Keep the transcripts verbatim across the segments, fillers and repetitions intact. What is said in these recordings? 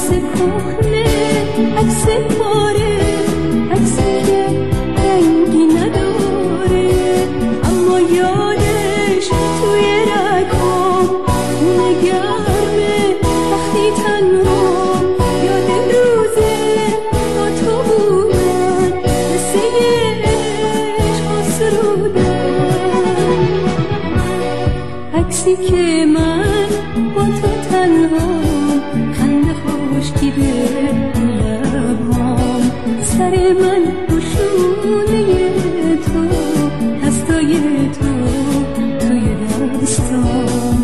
عکس کهنه، عکس پاره، عکسی که رنگی نداره، اما یادش توی رگام خونه گرمه. وقتی تنها یاد روزه با تو بودن، مثل یه عشق آسرودن. عکسی که من با تو تنها، خنده خوشگیده لبام، سر من روشونه تو، دستای تو توی دستام.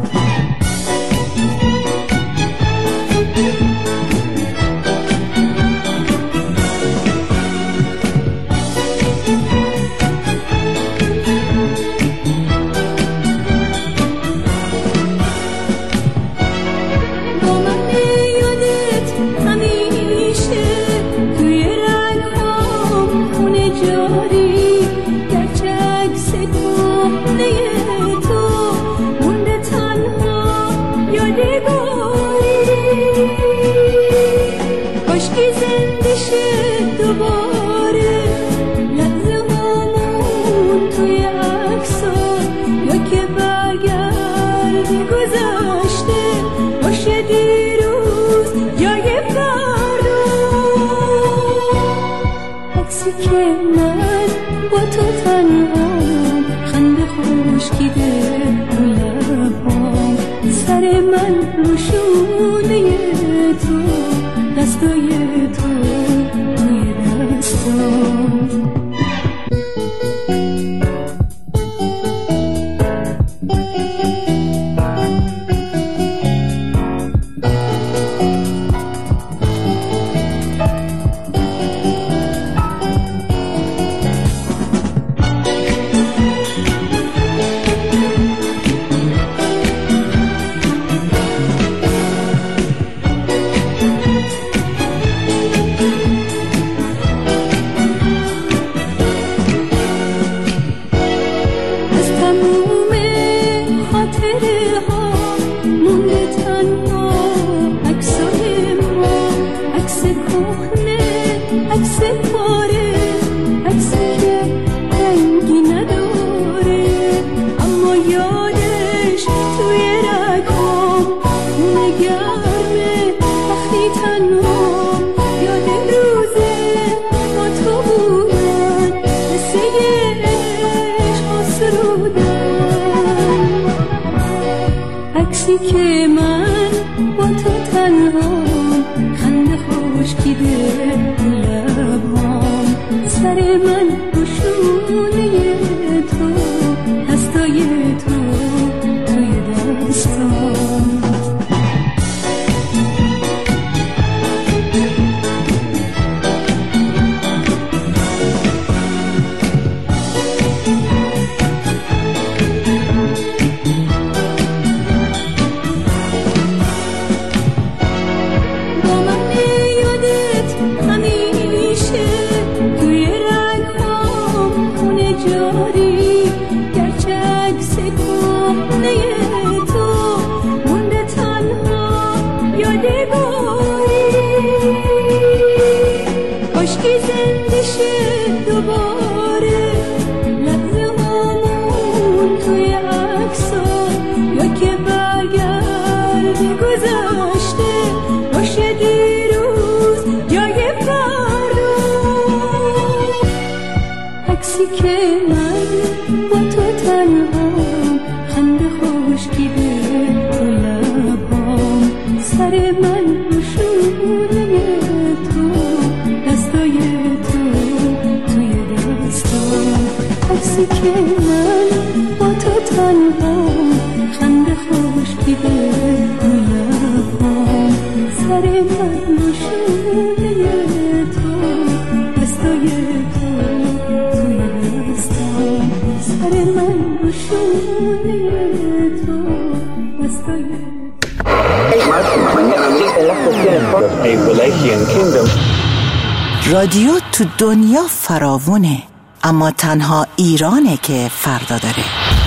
رادیو تو دنیا فراوونه، اما تنها ایرانه که فردا داره.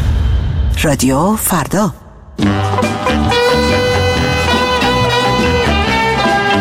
رادیو فردا.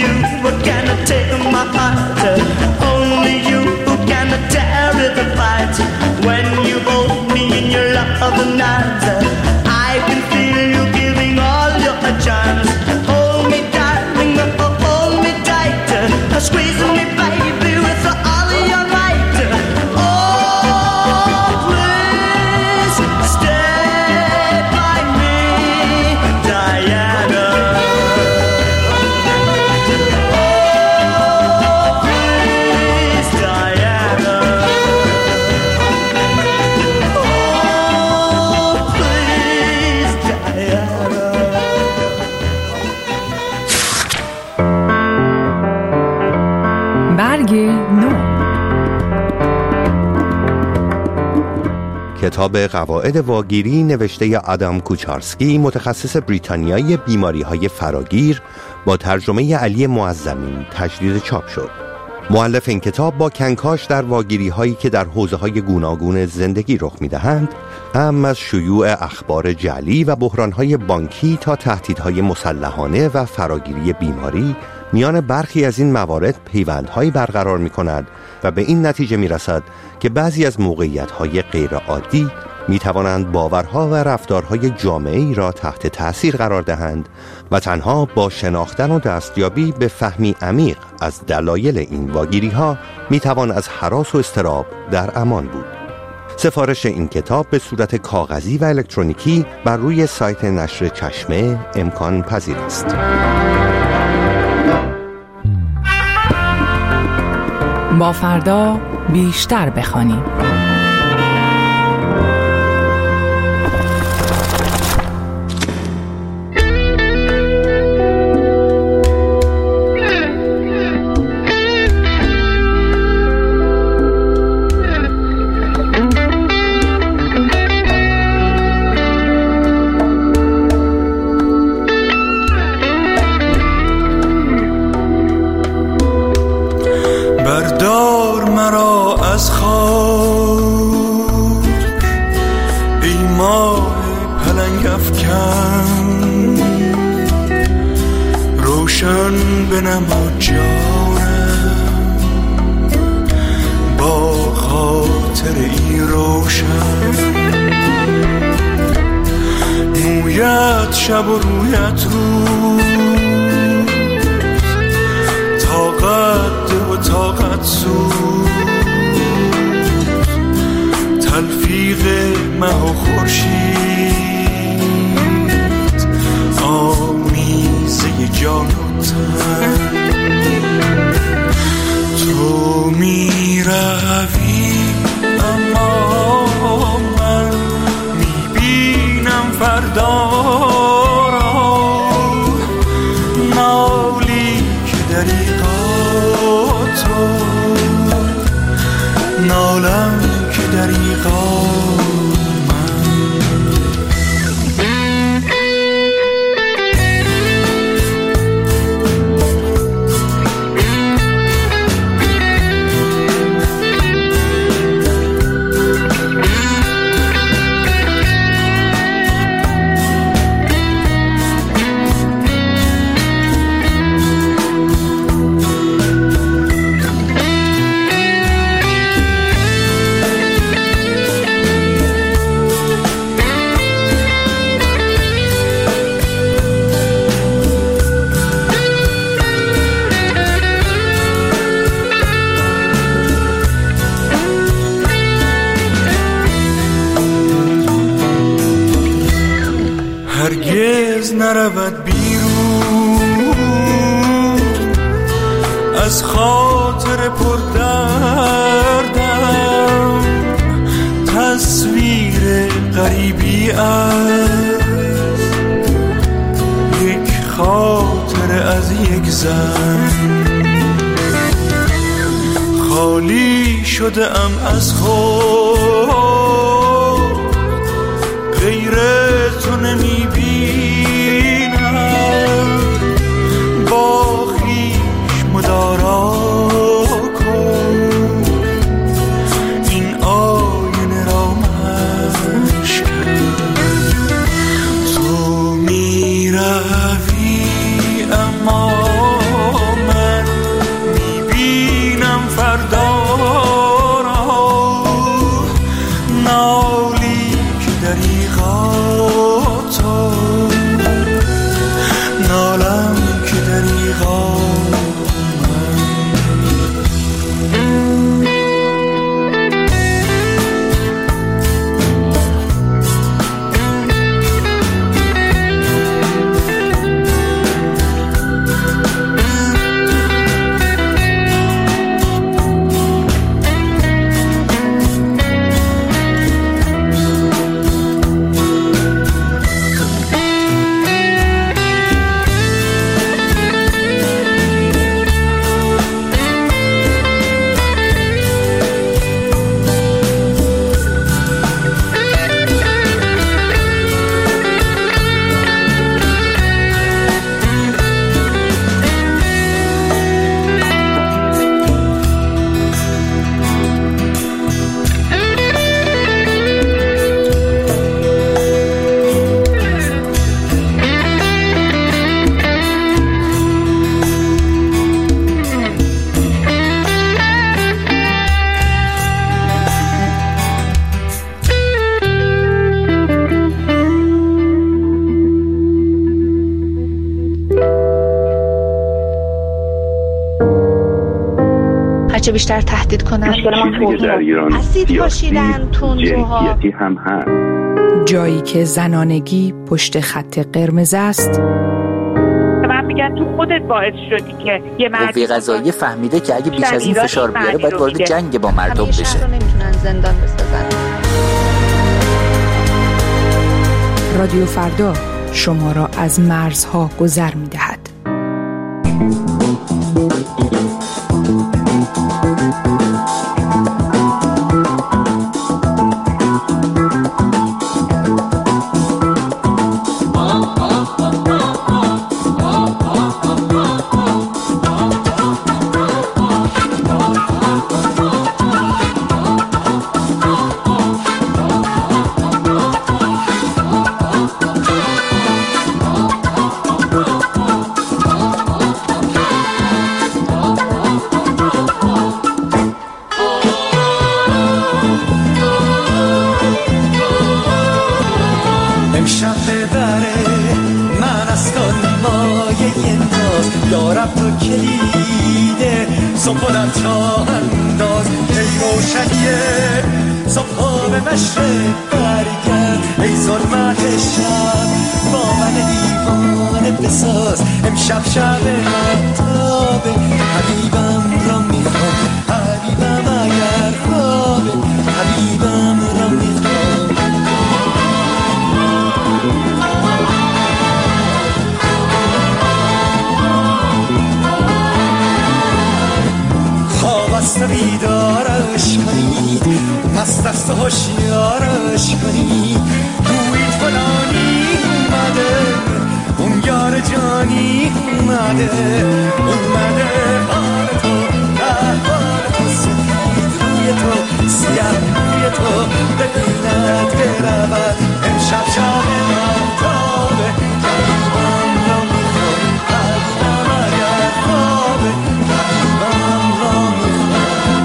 you can take my heart. Only you can tear it apart. When you hold me in your loving arms, I can feel you giving all your charms. Hold me, darling, hold me tight. Squeeze me, baby, with all of your might. Oh, please stay by me, Diana. Oh, please, Diana. Oh, please, Diana. برگ نو. کتاب قواعد واگیری نوشته آدام کوچارسکی، متخصص بریتانیایی بیماری‌های فراگیر، با ترجمه علی معظمی تجدید چاپ شد. مؤلف این کتاب با کنکاش در واگیری‌هایی که در حوزه‌های گوناگون زندگی رخ می‌دهند، هم از شیوع اخبار جعلی و بحران‌های بانکی تا تهدیدهای مسلحانه و فراگیری بیماری، میان برخی از این موارد پیوندهایی برقرار می‌کند و به این نتیجه می‌رسد که بعضی از موقعیت‌های غیرعادی می‌توانند باورها و رفتارهای جامعه‌ای را تحت تأثیر قرار دهند و تنها با شناختن و دستیابی به فهمی عمیق از دلایل این واگیری‌ها می‌توان از هراس و اضطراب در امان بود. سفارش این کتاب به صورت کاغذی و الکترونیکی بر روی سایت نشر چشمه امکان پذیر است. با فردا بیشتر بخوانیم. بردار مرا از خاک، ای ماه پلنگ افکن، روشن بنما جانم با خاطر ای روشن. مویت شب و رویت روز، طاقت و طاقت سوز، تلفیق مه و خورشید، آمیزه جان و تن. تو می روی اما من می بینم فردا را، نالی که دریغا تو، نالم که دریغا هرگز نرود بیرون از خاطر پر دردم، تصویر غریبی است یک خاطر از یک زن. خالی شده ام از خود، غیر تو نمی بینم، با خویش مدارا کن، این آینه را مشکن. تو می روی اما همیشه بیشتر تهدید کنن. مشکل ما توهین در ایران اسید پاشیدن، تندروها، جنسیتی هم هست. جایی که زنانگی پشت خط قرمز است. من میگن تو خودت باعث شدی که یه مردی قوه قضاییه فهمیده که اگه بیش از این فشار بیاره باید وارد جنگ با مردم بشه. همیشه رو نمیتونن زندان بسازن. رادیو فردا شما را از مرزها گذر می‌دهد. امشب شب مهتابه حبیبم را میخوام، حبیبم اگر خوابه حبیبم را میخوام. خواب است و بیدارش کنید، مست است و هوشیارش کنید، گویید فلانی اومده، اون یار جانی اومده، اومده حال تو، احوال تو، سفید روی تو، سیاه روی تو ببیند برود. امشب شب مهتابه حبیبم را میخوام، حبیبم اگر خوابه حبیبم را میخوام.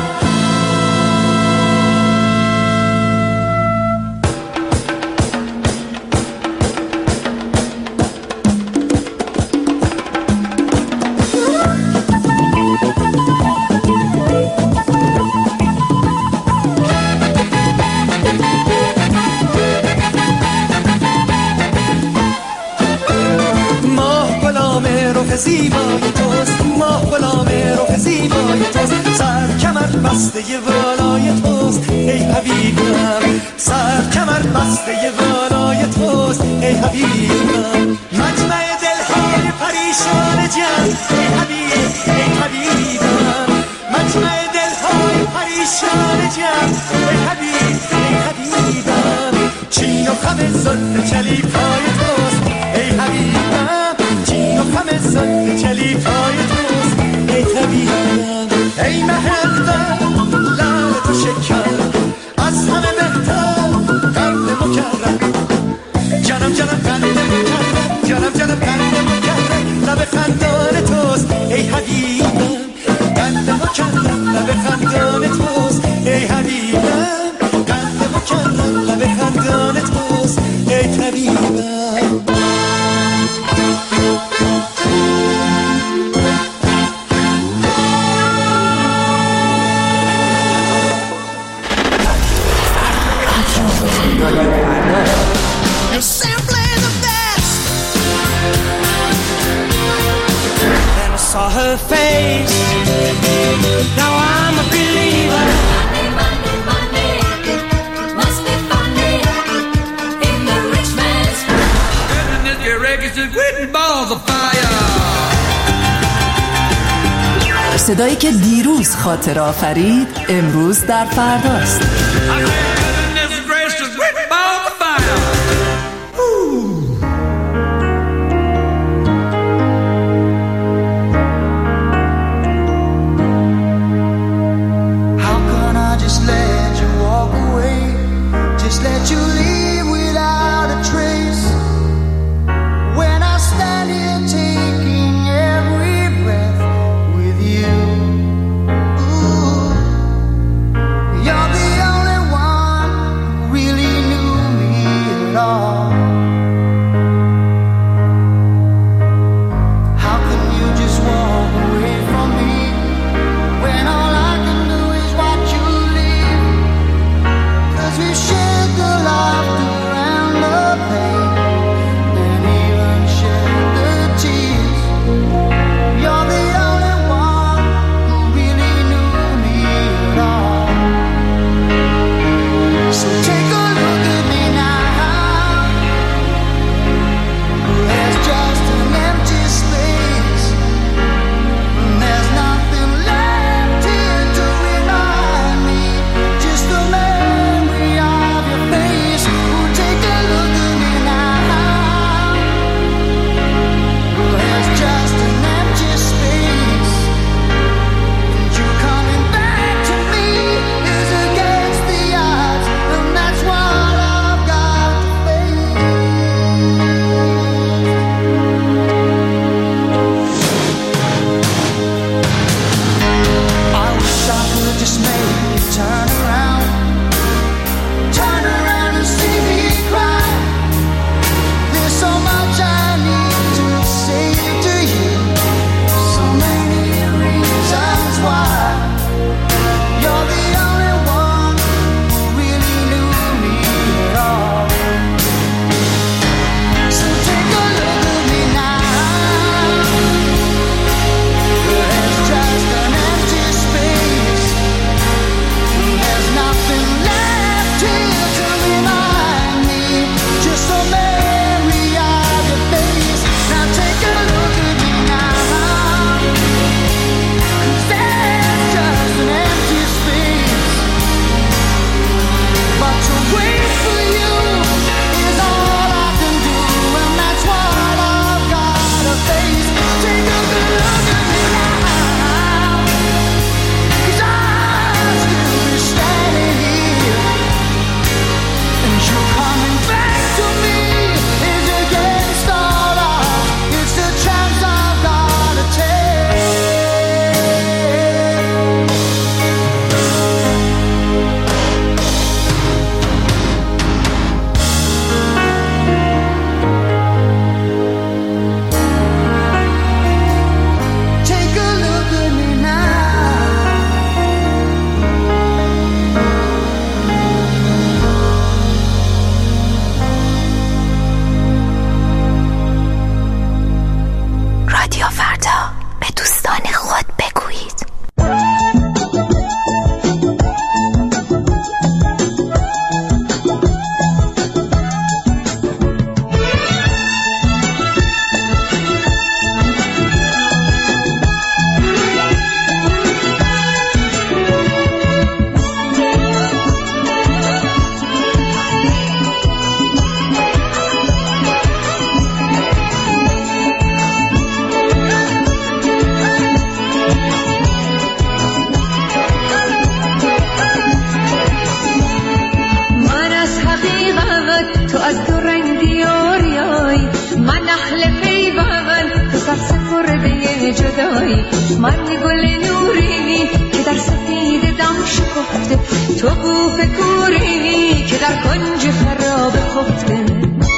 زیبای توست، ماه غلام رخ زیبای توست، سر کمر بسته والای توست ای حبیبم، سر کمر بسته والای توست ای حبیبم. مجمع دلهای پریشان جان ای حبیب، ای حبیبم، مجمع دلهای پریشان جان ای حبیب، ای حبیبم. چین و خم زلف چلیپای توست ای حبیبم، چین و خم زلف چلیپای توست ای حبیبم. ای محبت لال تو شکر از همه بهتر قند مکرم، جانم جانم قند مکرم، جانم جانم قند مکرم، لب خندان توست ای حبیبم، قند مکرم لب خندان توست ای حبیبم، قند مکرم لب خندان توست ای حبیبم. Saw her face. Now I'm a believer. Money, money, money. Must be funny in the rich man's world. Goodness, your records is written balls of fire. صدایی که دیروز خاطر آفرید امروز در فرداست. You're the only سرسپرده جدایی، من گل نوری که در سفید دم شکفته، تو بوف کوری که در کنج خراب خفته.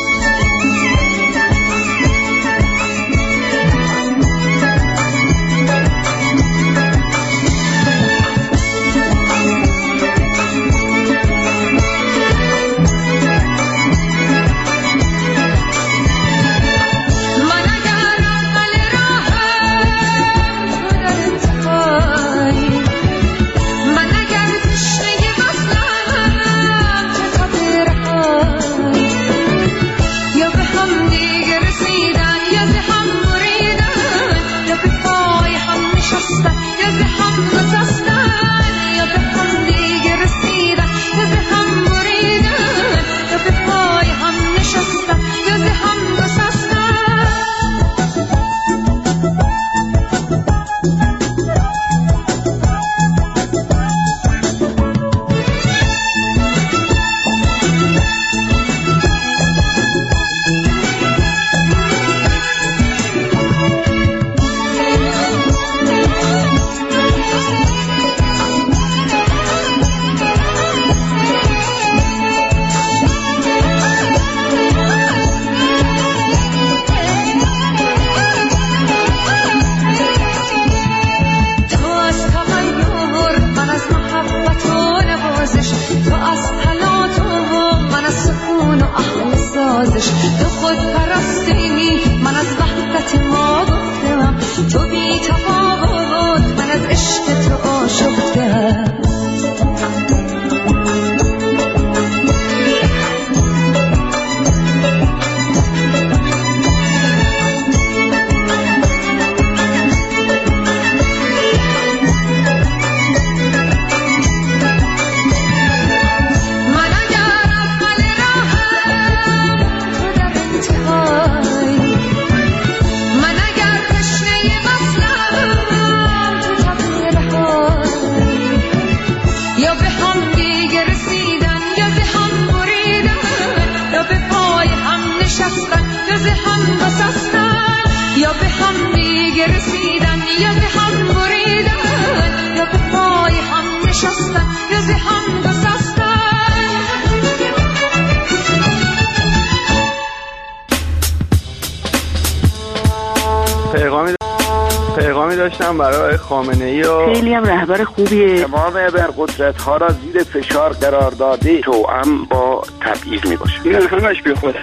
پیغامی داشتم برای خامنه‌ای و خیلی هم رهبر خوبیه. تمام ابرقدرت ها را زیر فشار قرار داده، توأم با تبعیض میباشه. این همش بی خوده.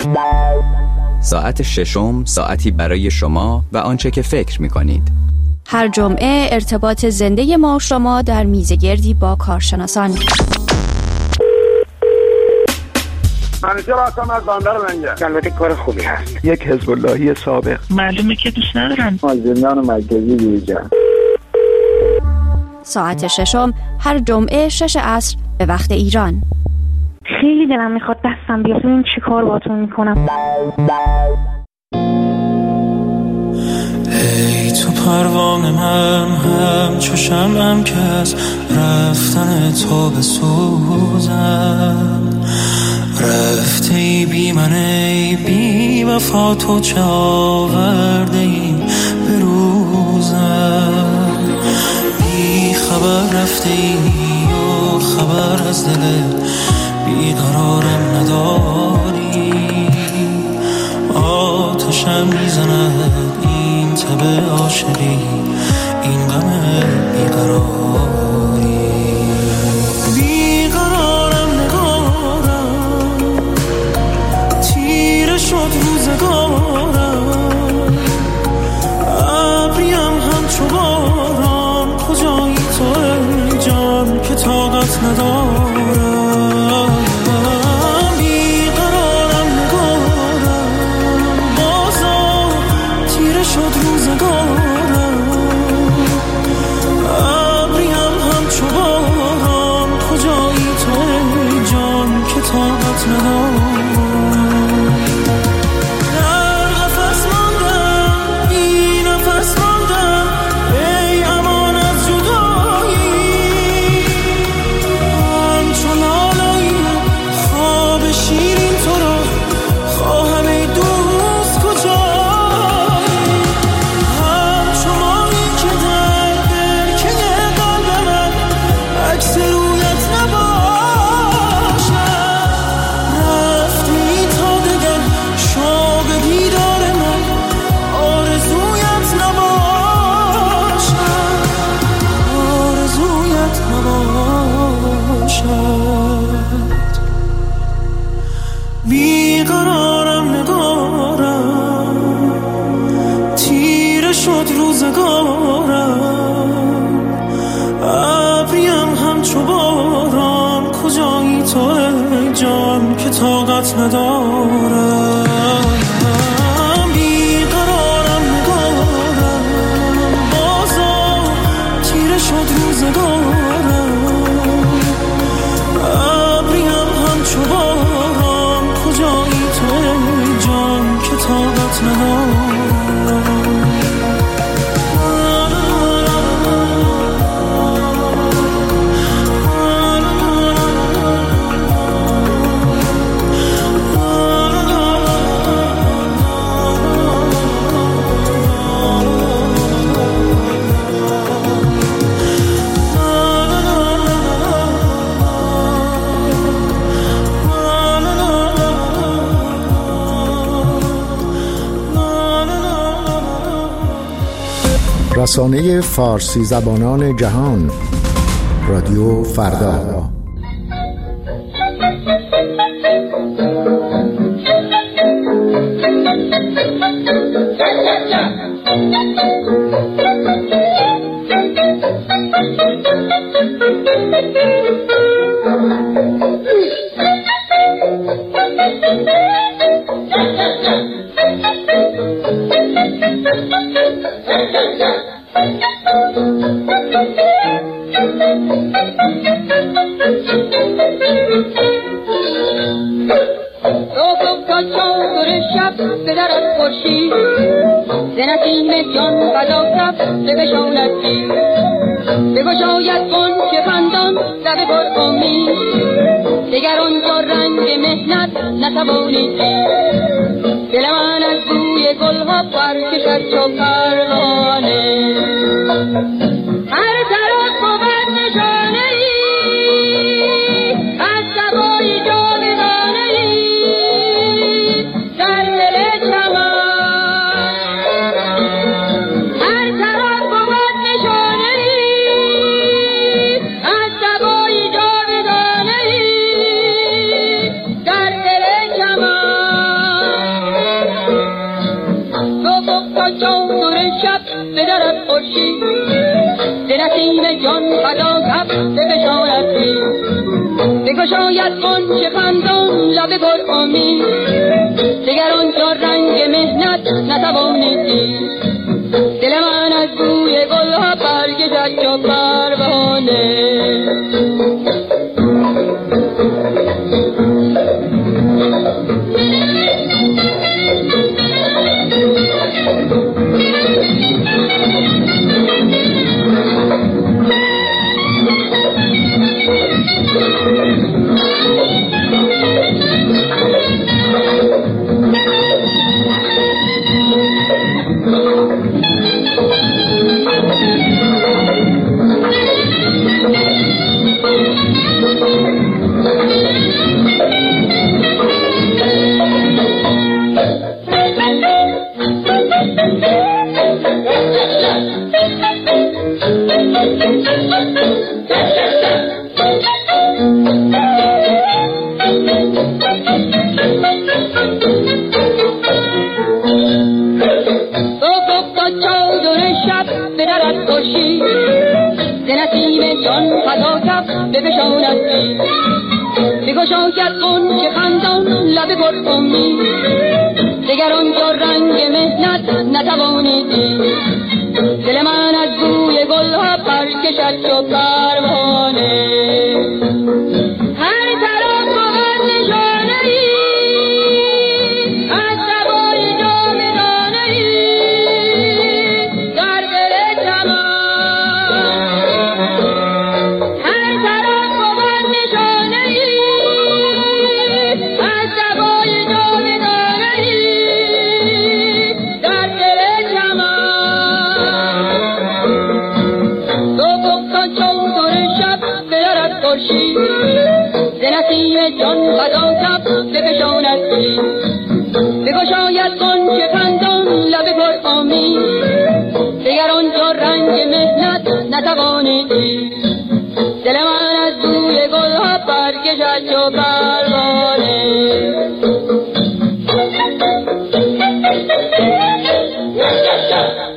ساعت ششم، ساعتی برای شما و آنچه که فکر میکنید. هر جمعه ارتباط زنده ما و شما در میزگردی با کارشناسان. منیجر آسان از باندر منگه. البته کار خوبی هست. یک حزب اللهی سابق. معلومه که دوست ندارن. مازندران مرکزی دیجا. ساعت ششم هر جمعه شش عصر به وقت ایران. خیلی دلم میخواد دستم بیاد ببینم چی کار باتون میکنم. ای تو پروانه من هم چو شمعم که از رفتن تو بسوزم، رفته ای بی من ای بی وفا، تو چه آورده ای به روزم، بی خبر رفته ای و خبر از دل بیقرارم نداری، آتشم میزند این تب عاشقی، این غم بیقراری، بیقرارم نگارم، تیره شد روزگارم، ابریم همچو باران، کجایی تو ای جان که طاقت ندارم، بیقرارم نگارم، بازا تیره شد روزگارم، ابریم همچو باران، کجایی تو ای جان که طاقت ندارم. شد روزگارم، ابریم همچو باران، کجایی تو ای جان که طاقت ندارم. بیقرارم نگارم، بازا تیره شد روزگارم، ابریم همچو باران، کجایی تو ای جان که طاقت ندارم. رسانه فارسی زبانان جهان، رادیو فردا.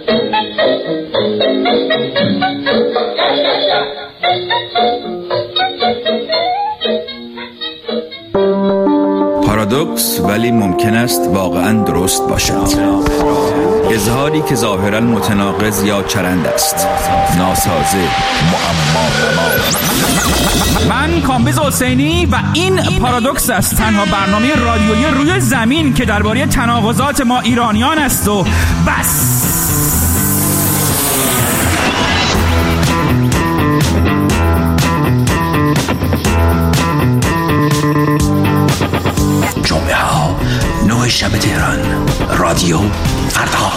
پارادوکس ولی ممکن است واقعا درست باشد. اظهاری که ظاهرا متناقض یا چرند است، ناسازه، معما. من کامبیز حسینی و این پارادوکس است، تنها برنامه رادیویی روی زمین که درباره تناقضات ما ایرانیان است و بس. جمعه ها نه شب تهران، رادیو فردا.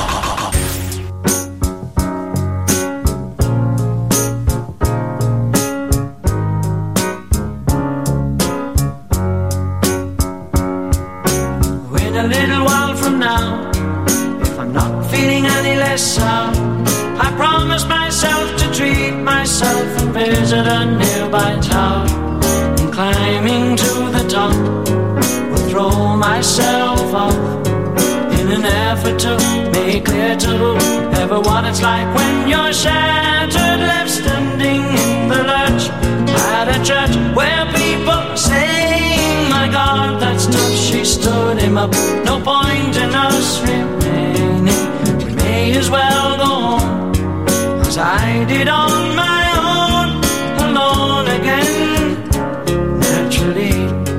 A little while from now, if I'm not feeling any less sound, I promise myself to treat myself and visit a nearby town. And climbing to the top, will throw myself up in an effort to make clear to whoever what it's like when you're shattered, left standing in the lurch at a church where people say, my God, that's tough. She stood him up. No point in us remaining. We may as well go home, as I did on my own, alone again. Naturally,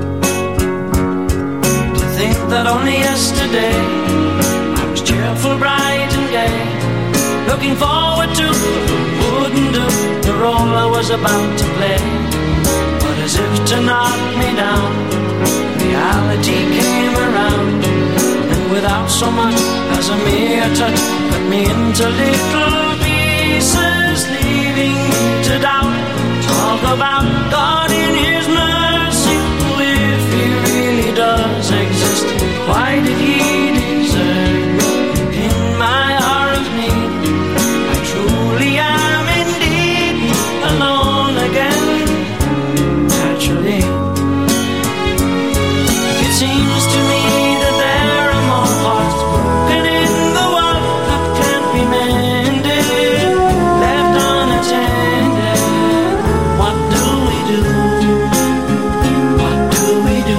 to think that only yesterday I was cheerful, bright and gay, looking forward to wouldn't do the role I was about to play. But as if to knock me down, reality came around, and without so much as a mere touch, cut me into little pieces, leaving me to doubt. Talk about God in His mercy, if He really does exist, why did He desert me in my hour of need? I truly am indeed alone again, naturally. Seems to me that there are more hearts broken in the world that can't be mended, left unattended. What do we do? What do we do?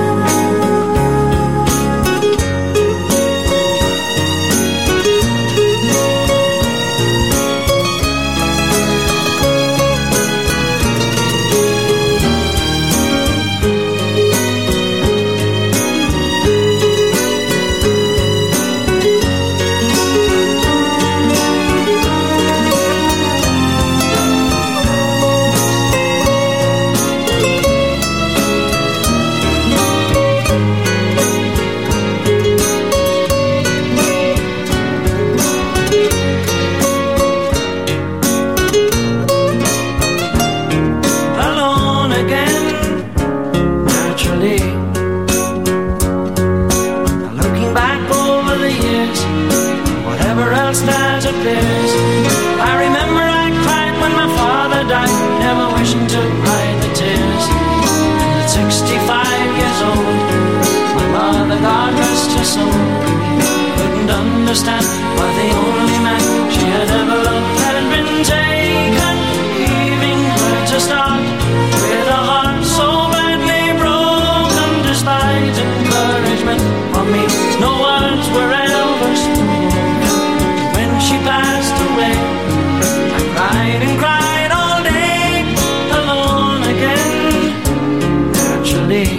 Understand why the only man she had ever loved had been taken, leaving her to start with a heart so badly broken. Despite encouragement from me, no words were ever spoken. When she passed away, I cried and cried all day, alone again, naturally.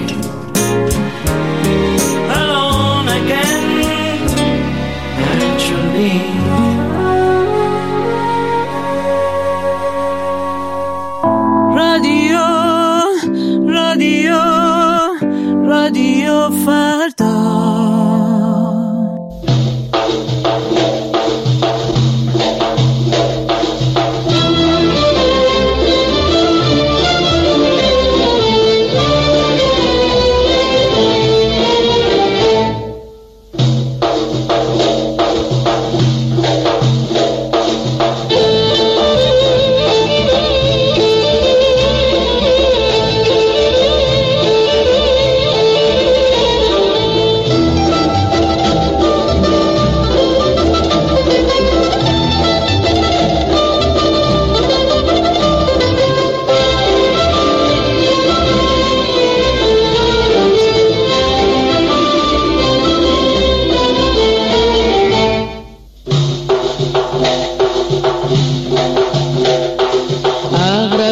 Alone again, naturally. رادیو رادیو رادیو فردا.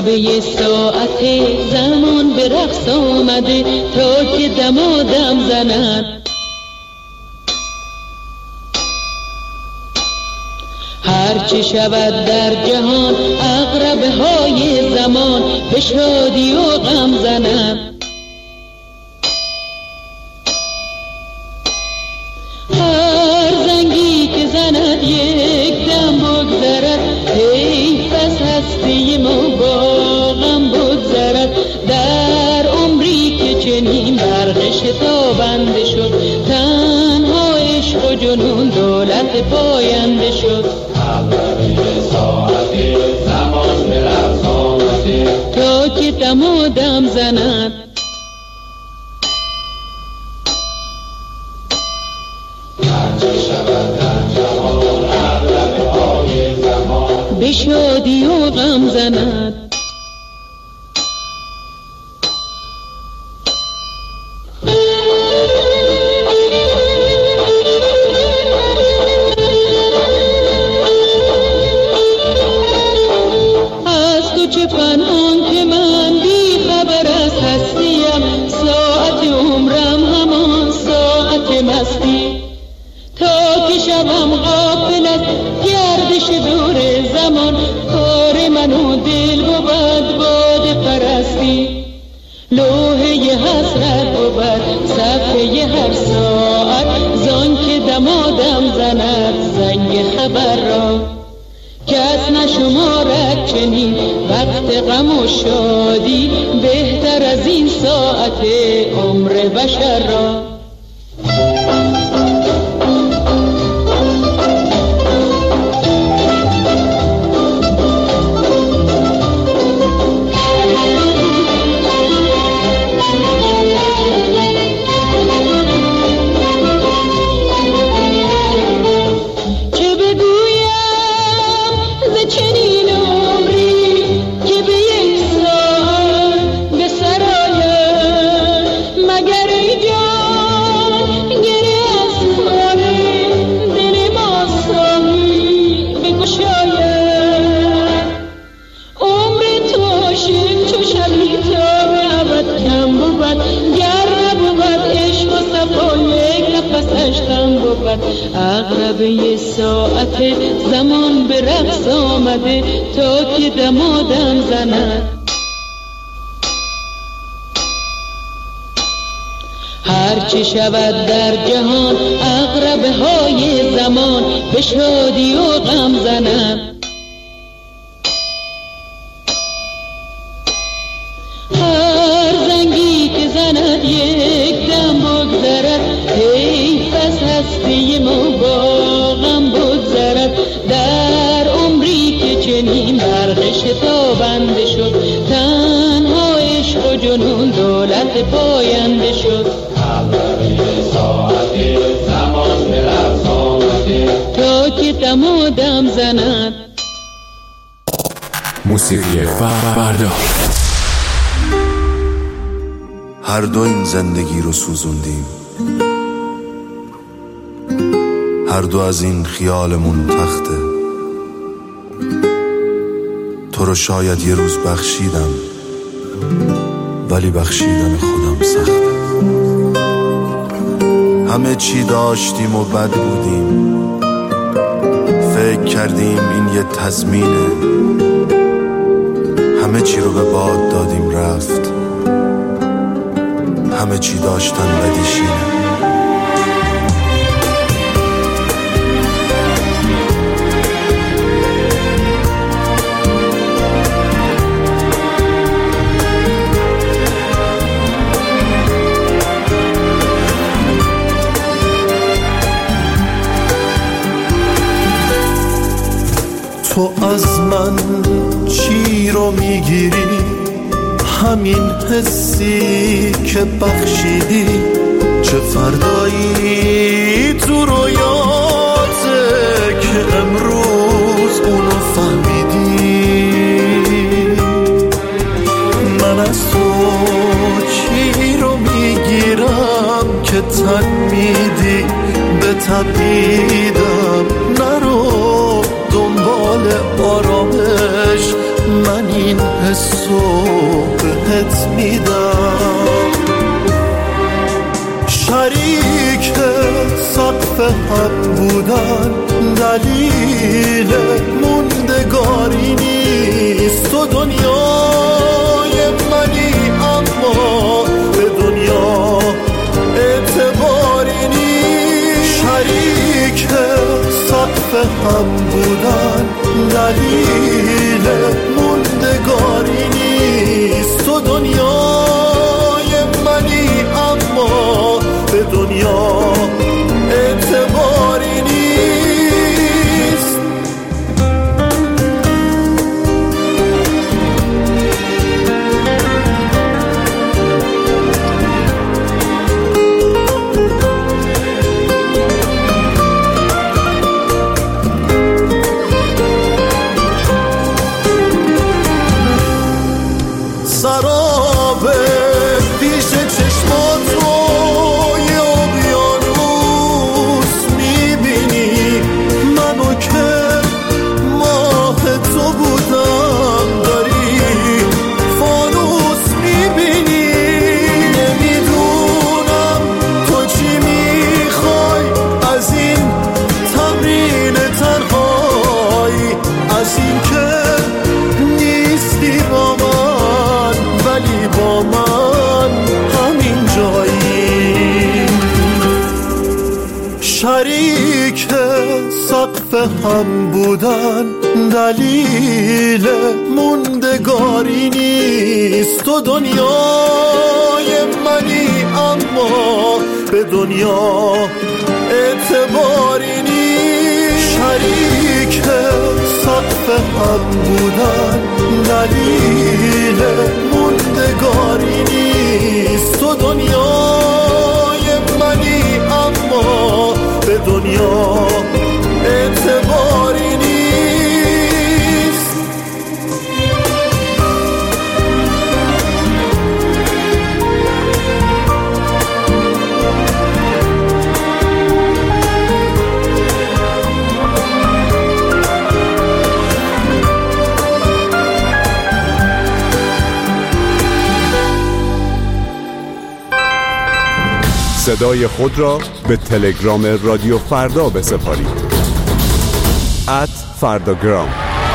عقربه ساعت زمان به رقص آمده تا که دمادم زند. هرچه شود در جهان عقربه های زمان به شادی و غم زند. هر زنگی که زند یک دم بگذرد، حیف از هستی ما با غم بگذرد. در عمری که چنین برق شتابنده شد، تنها عشق و جنون دولت پاینده شد. ساعتی زمان به رقص آمده تا که دمادم زند. هرچه شود در جهان عقربه های زمان به شادی و غم زند. غم و شادی بهتر از این ساعت عمر بشر را. عقربه ساعت زمان به رقص آمده تا که دمادم زند. هرچه شود در جهان عقربه های زمان به شادی و غم زند. هر زنگی که زند یک دم بگذرد، حیف از هستی ما با غم بگذرد. در عمری که چنین برق شتابنده شد، تنها عشق و جنون دولت پاینده شد. عقربه ساعتی زمان به رقص آمده تا که دمادم زند. موسیقی فردا. هر دو این زندگی رو سوزوندیم، هر دو از این خیالمون تخته. تو رو شاید یه روز بخشیدم، ولی بخشیدن خودم سخته. همه چی داشتیم و بد بودیم، فکر کردیم این یه تضمینه. همه چی رو به باد دادیم رفت، همه چی داشتن بدیشینه. تو از من چی رو میگیری؟ همین حسی که بخشیدی. چه فردایی تو رویاته که امروز اونو فهمیدی؟ من از تو چی رو میگیرم که تن میدی به تبیدم؟ نرو دنبال آرامش، من این حسو بهت میدم. شریک سقف هم بودن دلیل موندگاری نیست. تو دنیای منی اما به دنیا اعتباری نیست. شریک سقف هم بودن دلیل موندگاری نیست. تو دنیای منی اما به دنیا اعتباری نیست. سراب پیش چشمات رو یه اقیانوس میبینی. منو که ماه تو بودم داری فانوس میبینی. نمیدونم تو چی میخوای از این تمرین تنهایی، از این که نیستی با من ولی با من همین جایی. شریک سقف هم بودن دلیل موندگاری نیست. تو دنیای منی اما به دنیا اعتباری نیست. شریک سقف هم بودن دلیل موندگاری نیست. تو دنیای منی اما به دنیا اعتباری نیست. صدای خود را به تلگرام رادیو فردا بسپارید. ات فرداگرام.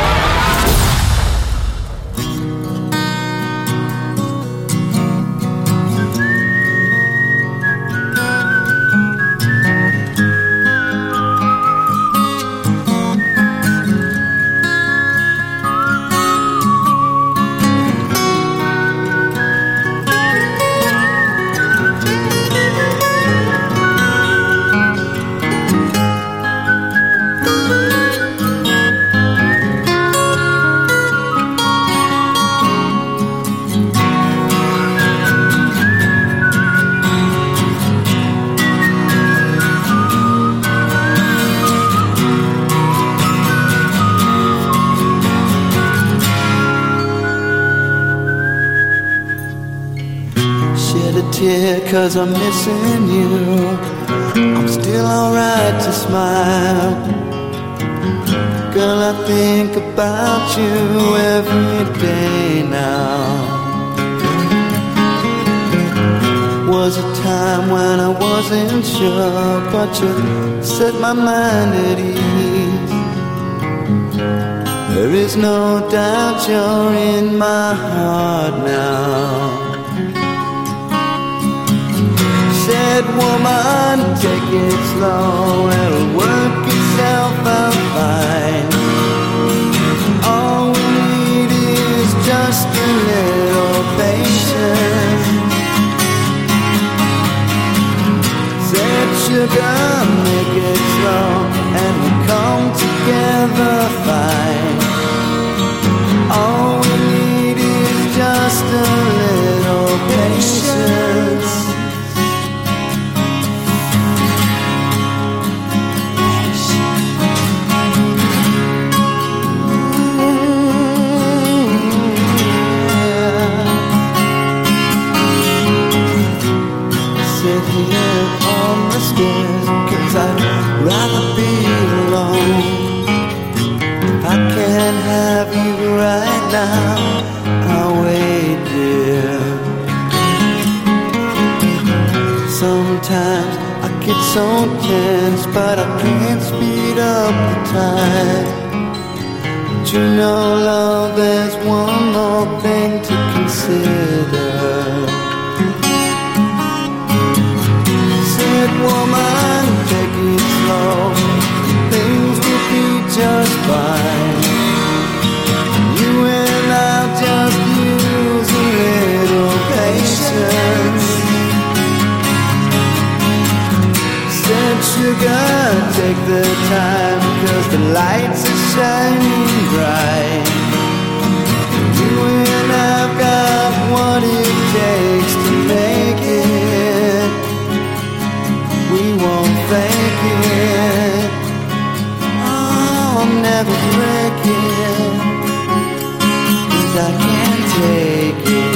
Cause I'm missing you. I'm still alright to smile. Girl, I think about you every day now. Was a time when I wasn't sure, but you set my mind at ease. There is no doubt you're in my heart now. Said woman, take it slow, it'll work itself out fine. All we need is just a little patience. Said sugar, make it slow, and we'll come together fine. All we need is just a little patience. so tense, but I can't speed up the time. But you know, love, there's one more thing to consider. Said woman, take it slow, things will be just fine. You and I'll just use a little patience. Said sugar, take the time, 'cause the lights are shining bright. You and I've got what it takes to make it. We won't fake it. Oh, I'll never break it, 'cause I can't take it.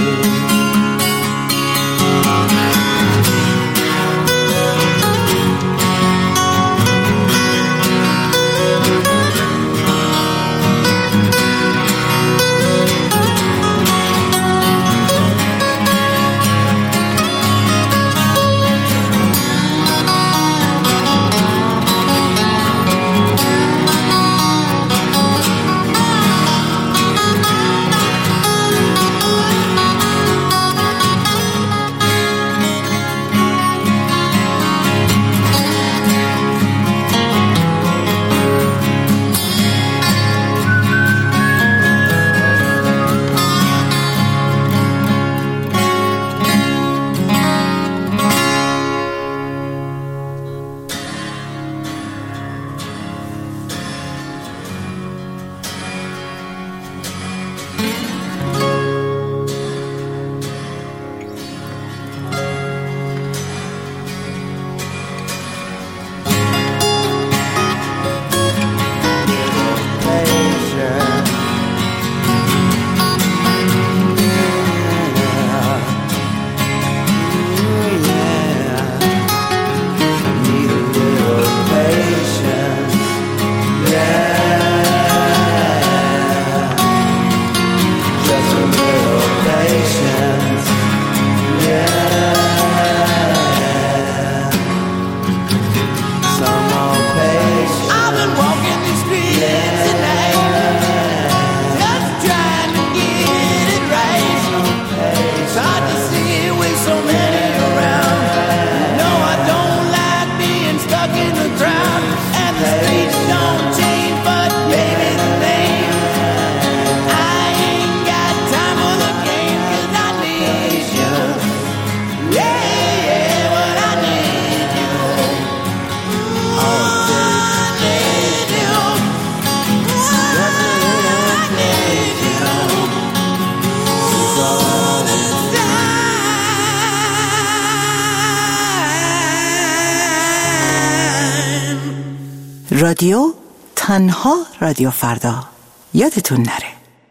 رادیو تنها رادیو فردا، یادتون نره.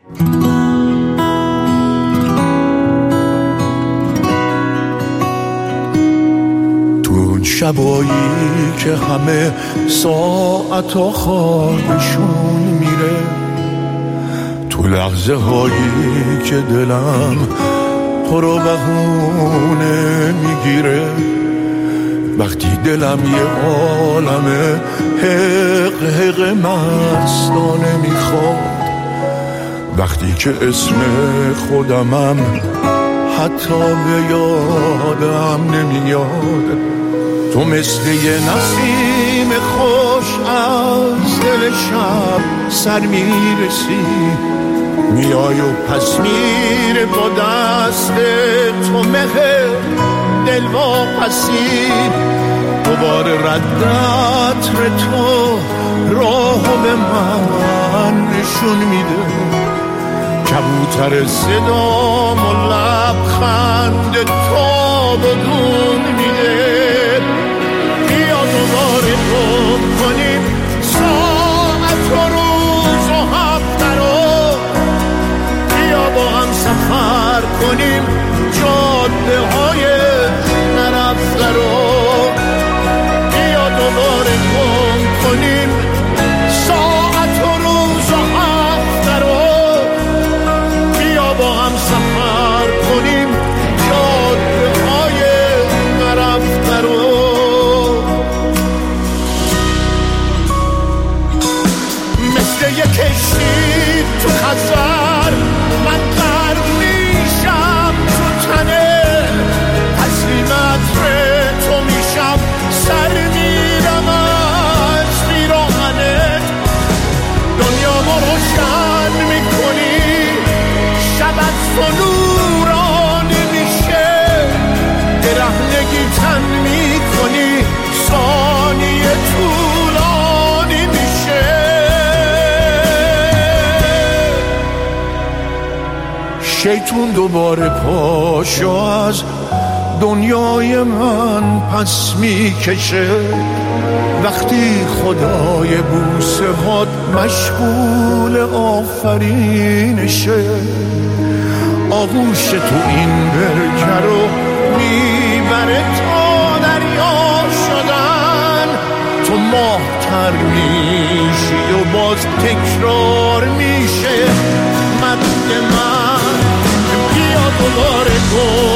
تو اون شبایی که همه ساعت و خوابشون میره، تو لحظه هایی که دلم پر و بهونه میگیره، وقتی دلم یه عالمه حق حق مستانه میخواد، وقتی که اسم خودمم حتی به یادم نمیاد، تو مثل یه نسیم خوش از دل شب سر میرسی، میای و پس میره با دست تو مهر دل واپسی، دوباره ردت ر تو راهو به من نشون میده، کبوتر صدام و لبخند تو بدون میده، بیا دوباره گم کنیم ساعت و روز و هفته رو، بیا با هم سفر کنیم جاده های نرفته رو، بیا دوباره گم کنیم ساعت و روز و هفته رو، بیا با هم سفر کنیم جاده های نرفته رو. مثل یک کشتی تو خزر من غرق میشم تو تنه تسلیمت تو میشم سر میرم از پیراهنت دنیا ما روشن میکنی شب از تو نورانی میشه درهنگی تن میکنی ثانیه طولانی میشه شیطون دوباره پاشو از دنیای من پس میکشه وقتی خدای بوسه هات مشغول آفرینشه آغوش تو این برکه رو میبره تا دریا شدن تو ماه تر میشی و باز تکرار میشه مد من بیا دوباره گل